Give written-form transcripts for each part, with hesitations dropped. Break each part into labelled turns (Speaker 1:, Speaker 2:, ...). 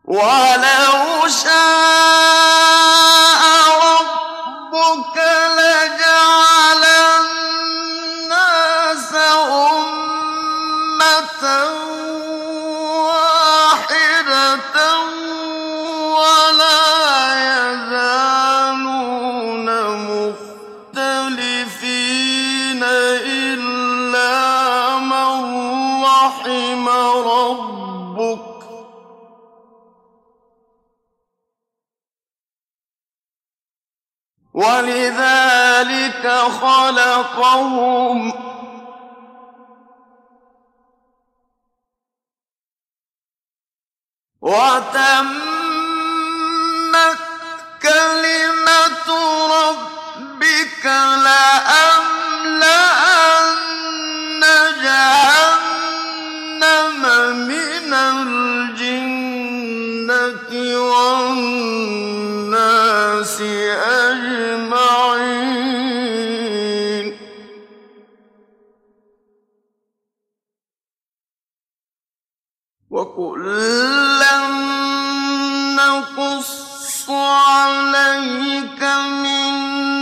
Speaker 1: وَلَوْ شَاءَ رَبُّكَ لَجَعَلَ النَّاسَ أُمَّةً وَاحِدَةً وَلَا يَزَالُونَ مُخْتَلِفِينَ إِلَّا مَن رَّحِمَ رَبُّكَ ۚ وَلِذَٰلِكَ خَلَقَهُمْ ۖ وَتَمَّتْ كَلِمَةُ رَبِّكَ لَأَمْلَأَنَّ جَهَنَّمَ مِنَ الْجِنَّةِ وَالنَّاسِ أَجْمَعِينَ وَكُلًّا نَّقُصُّ عَلَيْكَ مِنْ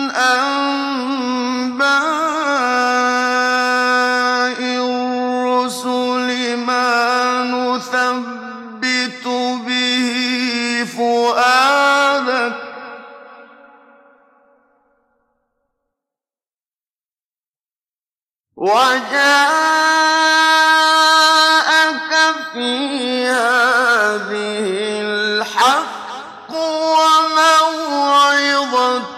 Speaker 1: أَنبَاءِ الرُّسُلِ مَا نُثَبِّتُ بِهِ فُؤَادَكَ ۖ وَجَاءَكَ فِي هَٰذِهِ الْحَقُّ وَمَوْعِظَةٌ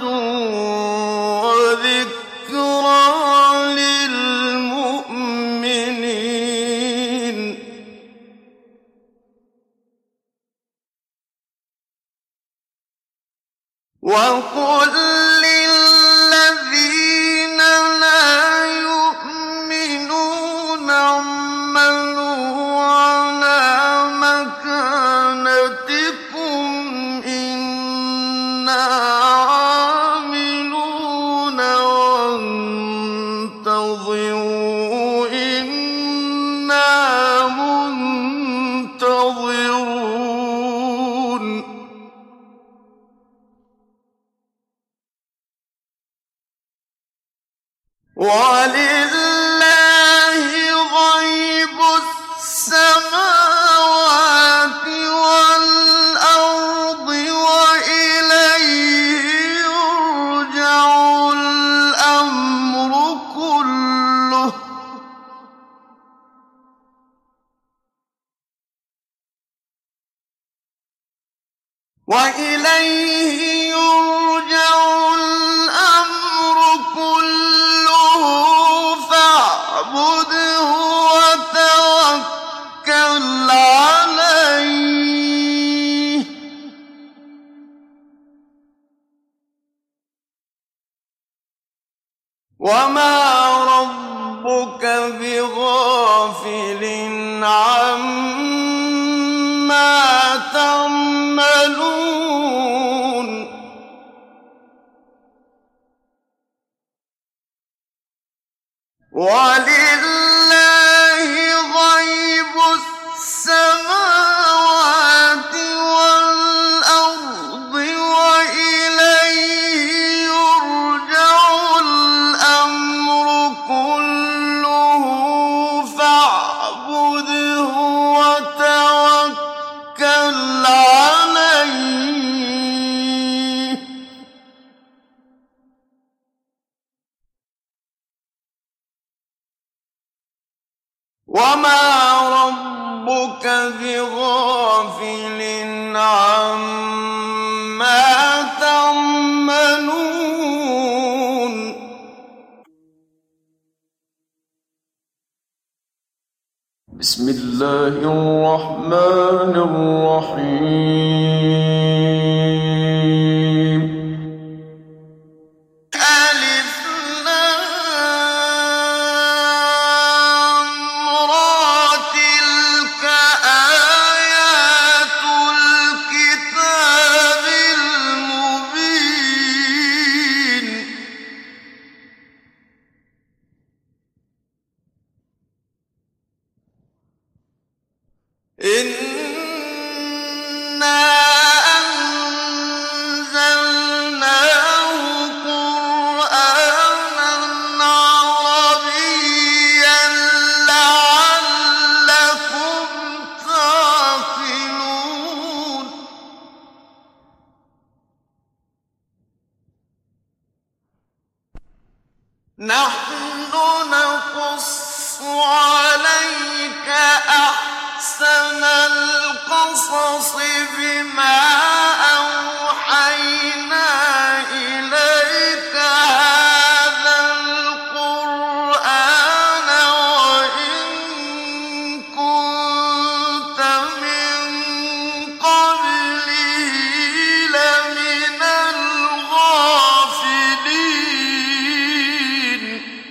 Speaker 1: وَذِكْرَىٰ لِلْمُؤْمِنِينَ وَقُل لِّلَّذِينَ لَا يُؤْمِنُونَ اعْمَلُوا عَلَىٰ مَكَانَتِكُمْ إِنَّا عَامِلُونَ وَانتَظِرُوا إِنَّا مُنتَظِرُونَ وَلِلَّهِ غَيْبُ السَّمَاوَاتِ وَالْأَرْضِ وَإِلَيْهِ يُرْجَعُ الْأَمْرُ كُلُّهُ ۚ وَإِلَيْهِ يُرْجَعُ الْأَمْرُ كُلُّهُ فَاعْبُدْهُ وَتَوَكَّلْ عَلَيْهِ ۚ وَمَا رَبُّكَ بِغَافِلٍ عَمَّا تَعْمَلُونَ وَلِلَّهِ غَيْبُ السَّمَاوَاتِ وَالْأَرْضِ وَإِلَيْهِ يُرْجَعُ الْأَمْرُ كُلُّهُ فَاعْبُدْهُ وَتَوَكَّلْ عَلَيْهِ ۚ وَمَا رَبُّكَ بِغَافِلٍ عَمَّا تَعْمَلُونَ بسم الله الرحمن الرحيم ألف لام را تلك آيات الكتاب المبين إِنَّا نحن نقص عليك أحسن القصص بما أوحينا إليك هذا القرآن وإن كنت من قبله لمن الغافلين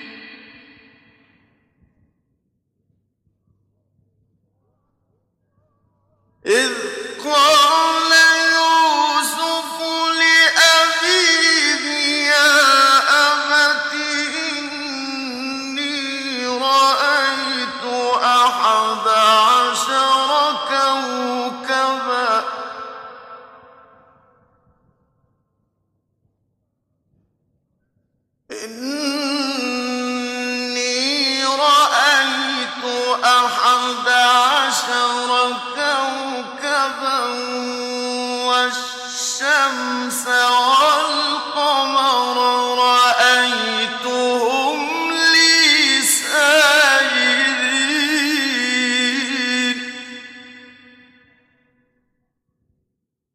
Speaker 1: إذ قال يوسف لأبيه يا أبت إني رأيت 11 كوكبا إني رأيت 11 كوكبا والشمس